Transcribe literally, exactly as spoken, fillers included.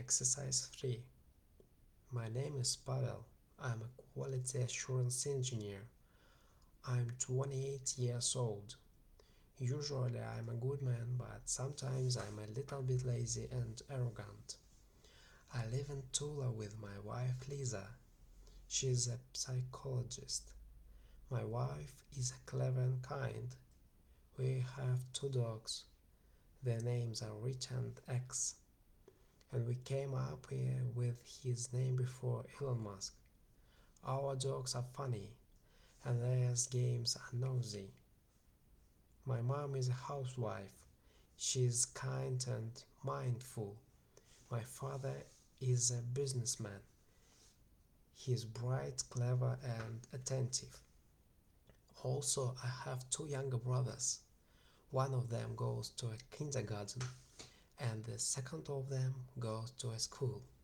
Exercise three. My name is Pavel. I'm a quality assurance engineer. I'm twenty-eight years old. Usually I'm a good man, but sometimes I'm a little bit lazy and arrogant. I live in Tula with my wife Lisa. She's a psychologist. My wife is clever and kind. We have two dogs. Their names are Rich and X, and we came up here with his name before Elon Musk. Our dogs are funny, and their games are nosy. My mom is a housewife. She's kind and mindful. My father is a businessman. He's bright, clever, and attentive. Also, I have two younger brothers. One of them goes to a kindergarten, and the second of them goes to a school.